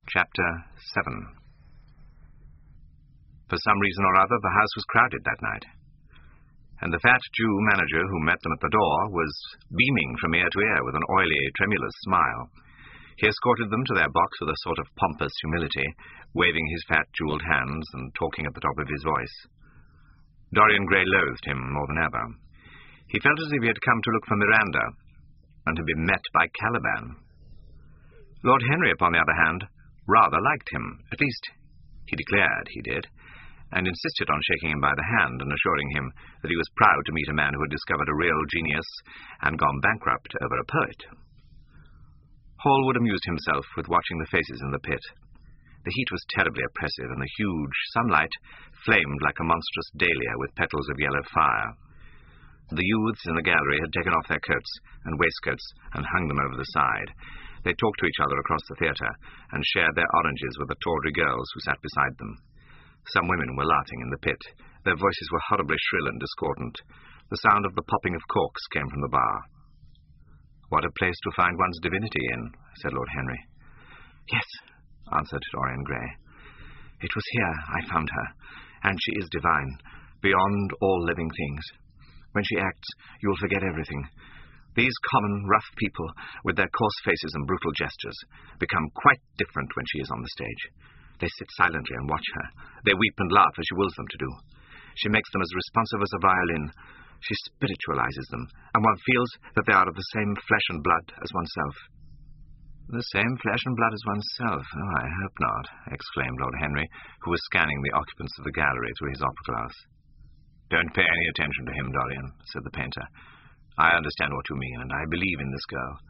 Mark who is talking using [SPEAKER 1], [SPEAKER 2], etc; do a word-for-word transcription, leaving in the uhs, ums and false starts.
[SPEAKER 1] Chapter seven. For some reason or other, the house was crowded that night, and the fat Jew manager who met them at the door was beaming from ear to ear with an oily, tremulous smile. He escorted them to their box with a sort of pompous humility, waving his fat, jeweled hands and talking at the top of his voice. Dorian Gray loathed him more than ever. He felt as if he had come to look for Miranda, and to be met by Caliban. Lord Henry, upon the other hand, rather liked him. At least, he declared he did, and insisted on shaking him by the hand and assuring him that he was proud to meet a man who had discovered a real genius and gone bankrupt over a poet. Hallwood amused himself with watching the faces in the pit. The heat was terribly oppressive, and the huge sunlight flamed like a monstrous dahlia with petals of yellow fire. The youths in the gallery had taken off their coats and waistcoats and hung them over the side. They talked to each other across the theatre and shared their oranges with the tawdry girls who sat beside them. Some women were laughing in the pit. Their voices were horribly shrill and discordant. The sound of the popping of corks came from the bar. "What a place to find one's divinity in," said Lord Henry. "Yes," answered Dorian Gray. "It was here I found her, and she is divine, beyond all living things. When she acts, you will forget everything. These common, rough people, with their coarse faces and brutal gestures, become quite different when she is on the stage. They sit silently and watch her. They weep and laugh as she wills them to do. She makes them as responsive as a violin. She spiritualizes them, and one feels that they are of the same flesh and blood as oneself." "The same flesh and blood as oneself? Oh, I hope not," exclaimed Lord Henry, who was scanning the occupants of the gallery through his opera glass. "Don't pay any attention to him, Dorian," said the painter. "I understand what you mean, and I believe in this girl.